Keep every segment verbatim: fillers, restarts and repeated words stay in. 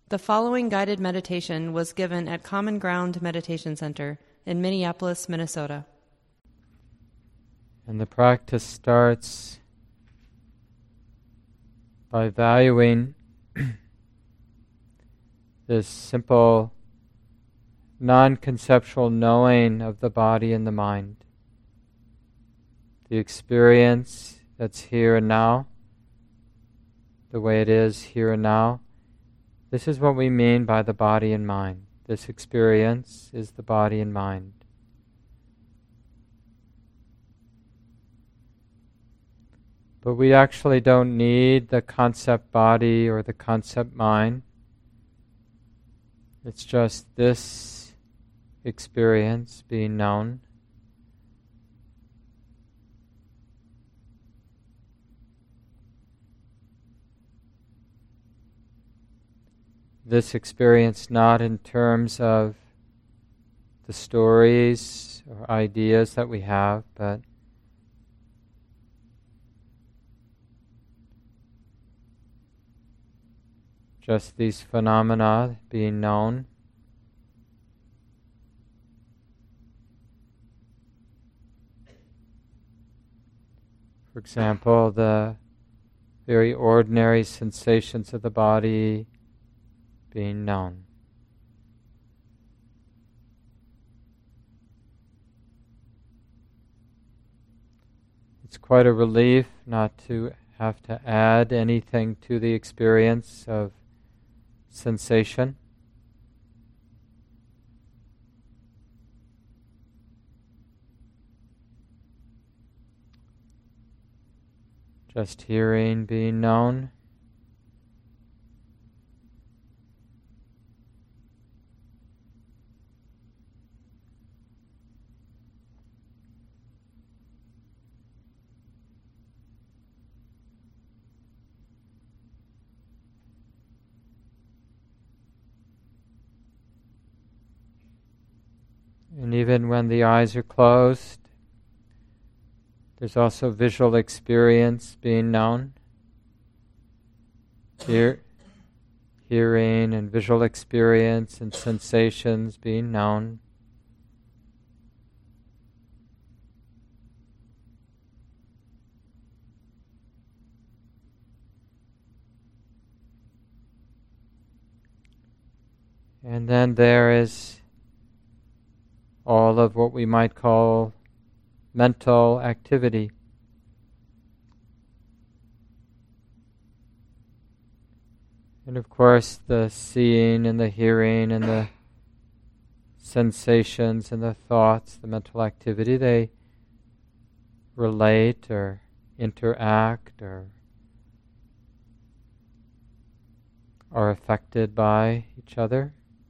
The following guided meditation was given at Common Ground Meditation Center in Minneapolis, Minnesota. And the practice starts by valuing this simple, non-conceptual knowing of the body and the mind. The experience that's here and now, the way it is here and now. This is what we mean by the body and mind. This experience is the body and mind. But we actually don't need the concept body or the concept mind. It's just this experience being known. This experience not in terms of the stories or ideas that we have, but just these phenomena being known. For example, the very ordinary sensations of the body being known. It's quite a relief not to have to add anything to the experience of sensation. Just hearing being known. And even when the eyes are closed, there's also visual experience being known. Hear, hearing and visual experience and sensations being known. And then there is all of what we might call mental activity. And of course the seeing and the hearing and the sensations and the thoughts, the mental activity, they relate or interact or are affected by each other.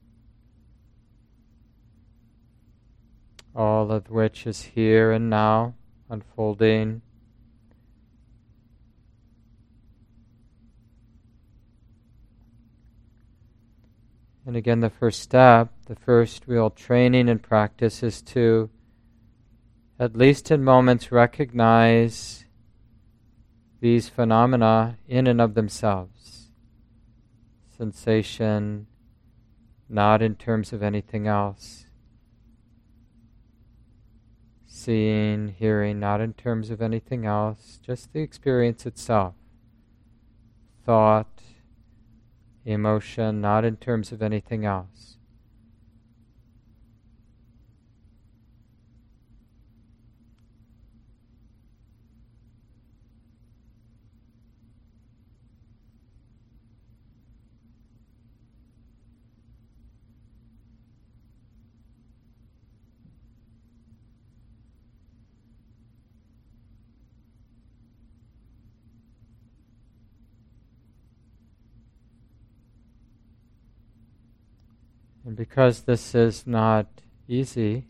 All of which is here and now, unfolding. And again, the first step, the first real training and practice is to, at least in moments, recognize these phenomena in and of themselves. Sensation, not in terms of anything else. Seeing, hearing, not in terms of anything else, just the experience itself. Thought, emotion, not in terms of anything else. And because this is not easy,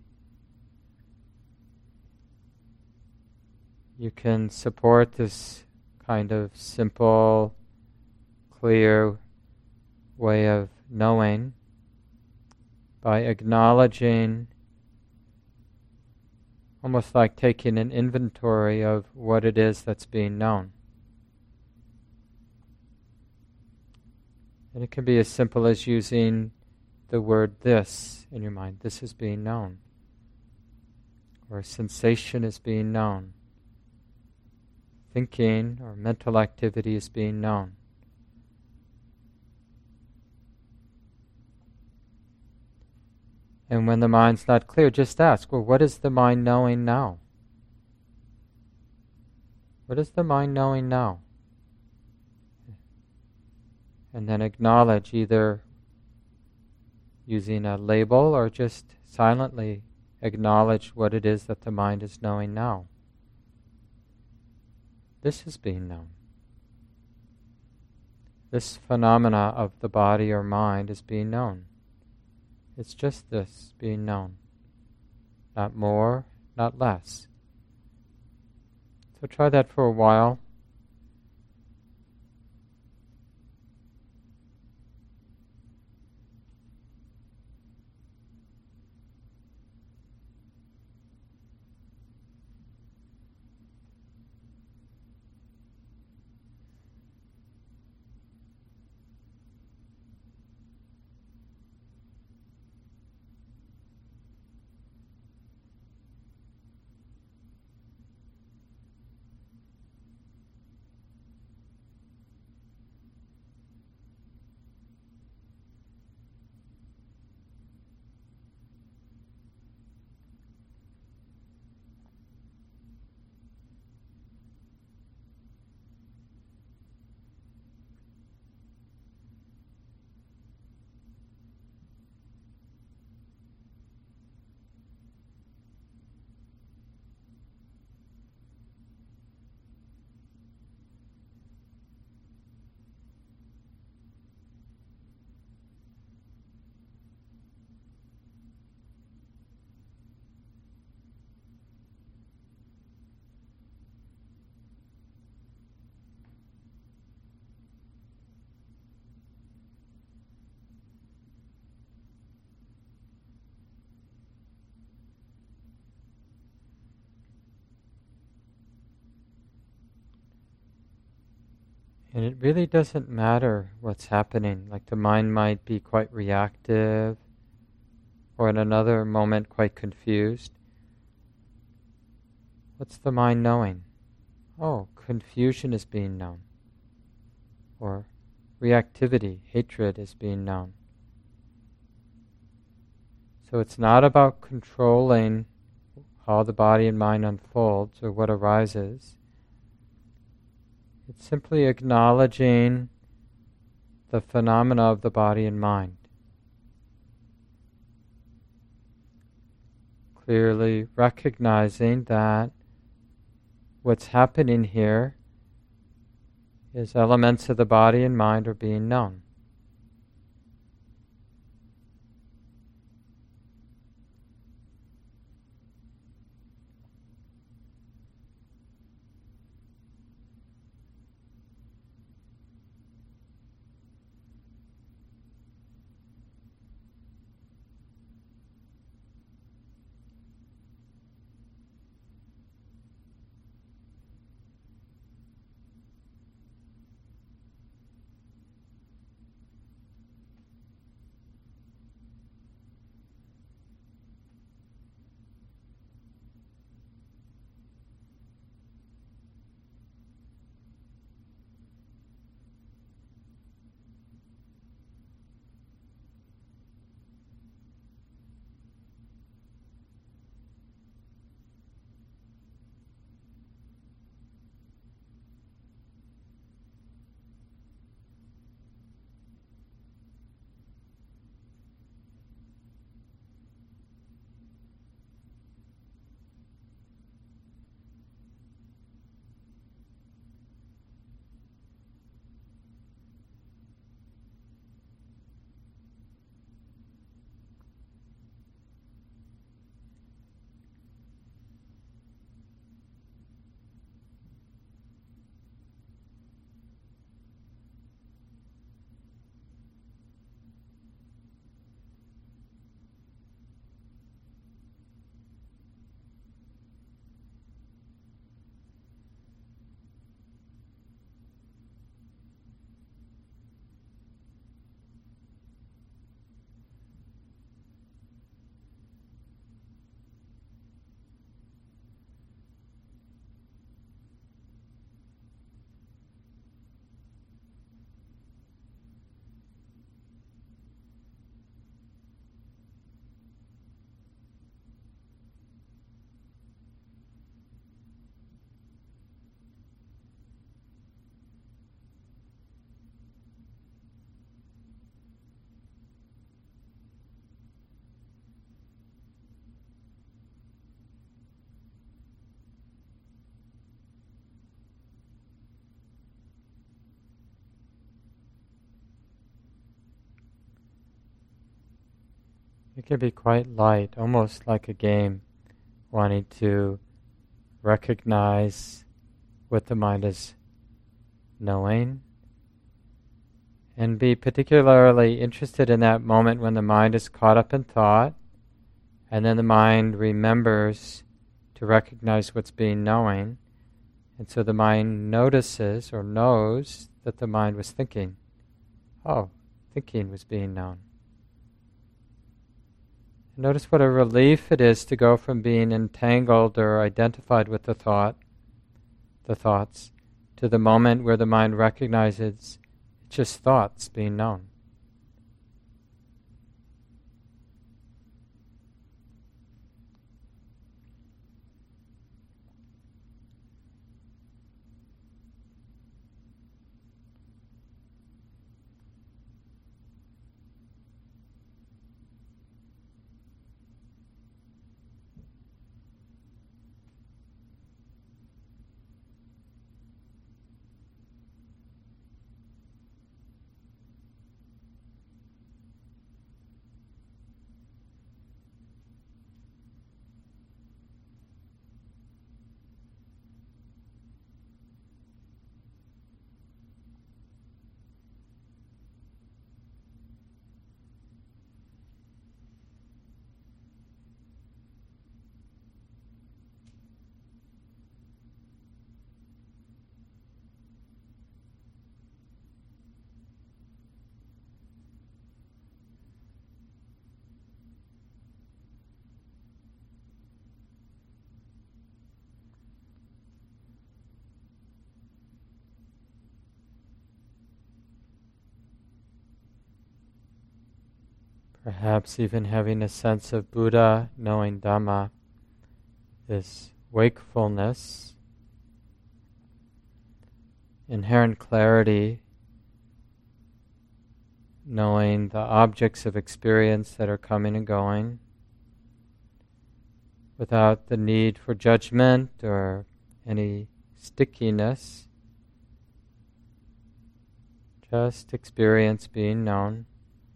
you can support this kind of simple, clear way of knowing by acknowledging, almost like taking an inventory of what it is that's being known. And it can be as simple as using the word this in your mind. This is being known. Or a sensation is being known. Thinking or mental activity is being known. And when the mind's not clear, just ask, well, what is the mind knowing now? What is the mind knowing now? And then acknowledge, either using a label or just silently acknowledge what it is that the mind is knowing now. This is being known. This phenomena of the body or mind is being known. It's just this being known. Not more, not less. So try that for a while. And it really doesn't matter what's happening. Like the mind might be quite reactive, or in another moment quite confused. What's the mind knowing? Oh, confusion is being known. Or reactivity, hatred is being known. So it's not about controlling how the body and mind unfolds or what arises. It's simply acknowledging the phenomena of the body and mind. Clearly recognizing that what's happening here is elements of the body and mind are being known. It can be quite light, almost like a game, wanting to recognize what the mind is knowing, and be particularly interested in that moment when the mind is caught up in thought, and then the mind remembers to recognize what's being knowing, and so the mind notices or knows that the mind was thinking. Oh, thinking was being known. Notice what a relief it is to go from being entangled or identified with the thought, the thoughts, to the moment where the mind recognizes it's just thoughts being known. Perhaps even having a sense of Buddha knowing Dhamma, this wakefulness, inherent clarity, knowing the objects of experience that are coming and going, without the need for judgment or any stickiness, just experience being known.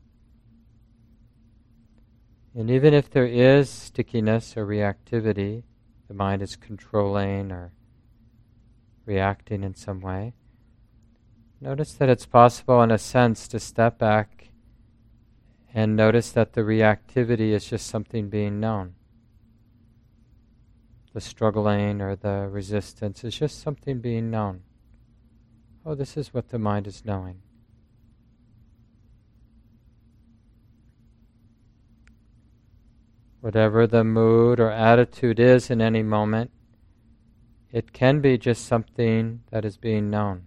And even if there is stickiness or reactivity, the mind is controlling or reacting in some way, notice that it's possible in a sense to step back and notice that the reactivity is just something being known. The struggling or the resistance is just something being known. Oh, this is what the mind is knowing. Whatever the mood or attitude is in any moment, it can be just something that is being known.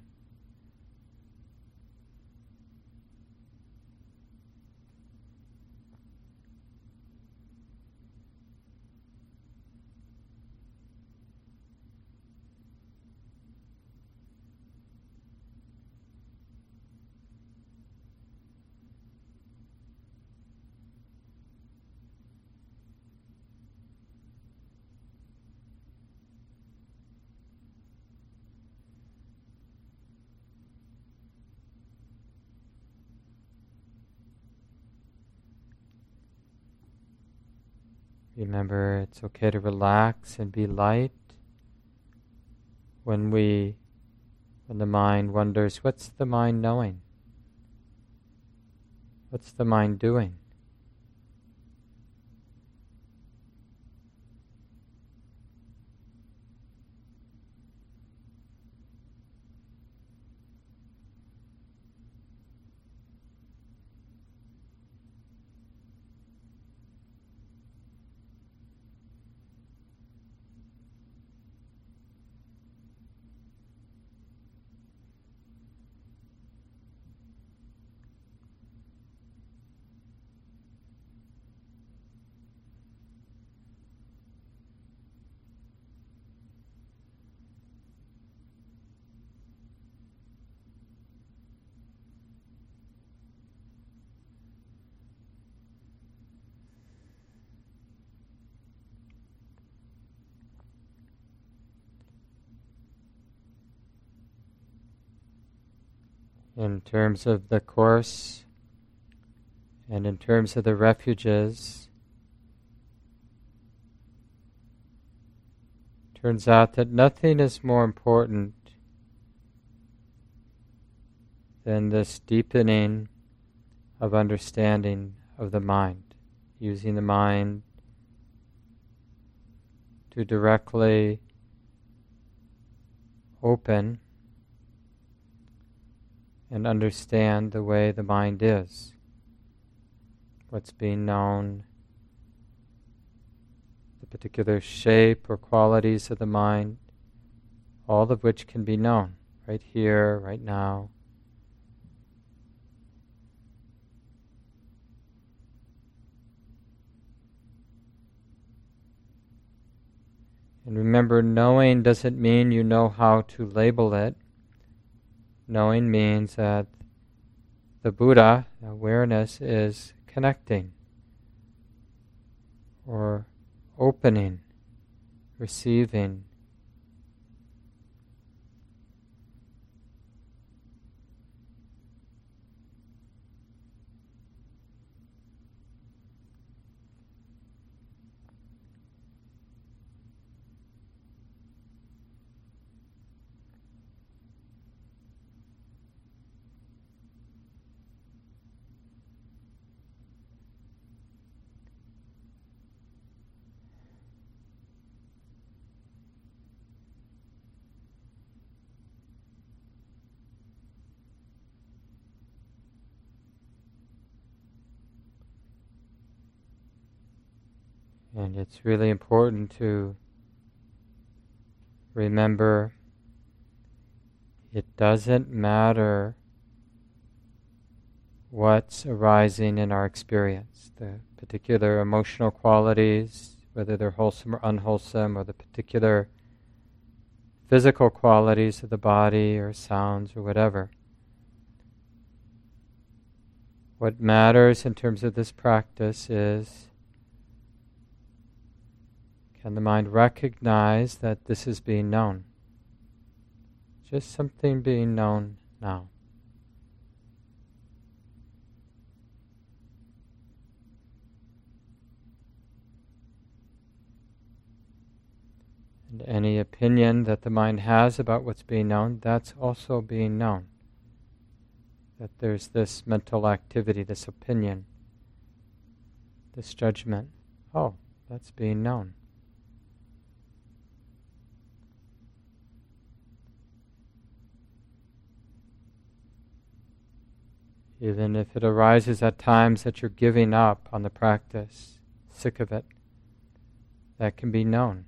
Remember, it's okay to relax and be light. When we, when the mind wonders, what's the mind knowing? What's the mind doing? In terms of the Course, And in terms of the refuges, turns out that nothing is more important than this deepening of understanding of the mind, using the mind to directly open and understand the way the mind is, what's being known, the particular shape or qualities of the mind, all of which can be known right here, right now. And remember, knowing doesn't mean you know how to label it. Knowing means that the Buddha, awareness, is connecting or opening, receiving. And it's really important to remember it doesn't matter what's arising in our experience, the particular emotional qualities, whether they're wholesome or unwholesome, or the particular physical qualities of the body or sounds or whatever. What matters in terms of this practice is, can the mind recognize that this is being known? Just something being known now. And any opinion that the mind has about what's being known, that's also being known. That there's this mental activity, this opinion, this judgment. Oh, that's being known. Even if it arises at times that you're giving up on the practice, sick of it, that can be known.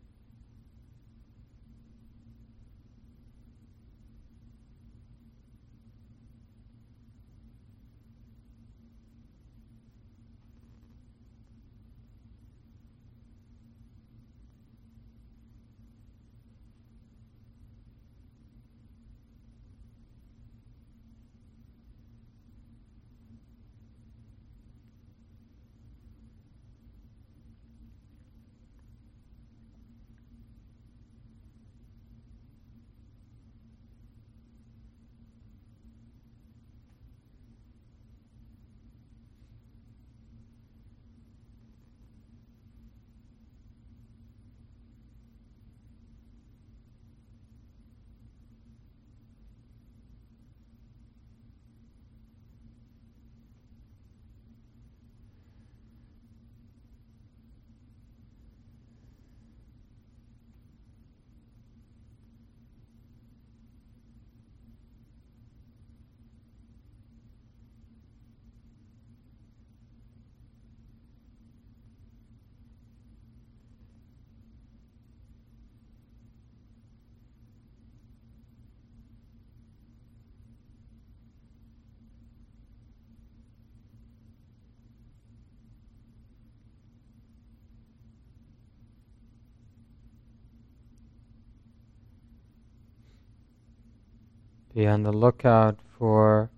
Be on the lookout for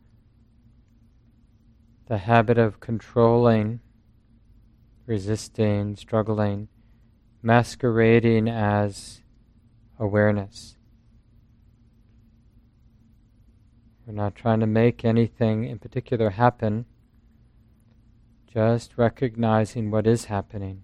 the habit of controlling, resisting, struggling, masquerading as awareness. We're not trying to make anything in particular happen. Just recognizing what is happening.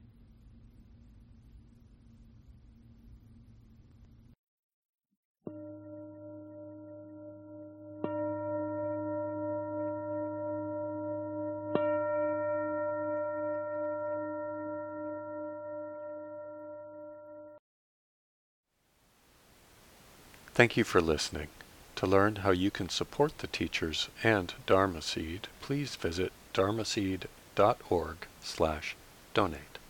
Thank you for listening. To learn how you can support the teachers and Dharma Seed, please visit dharmaseed dot org slash donate.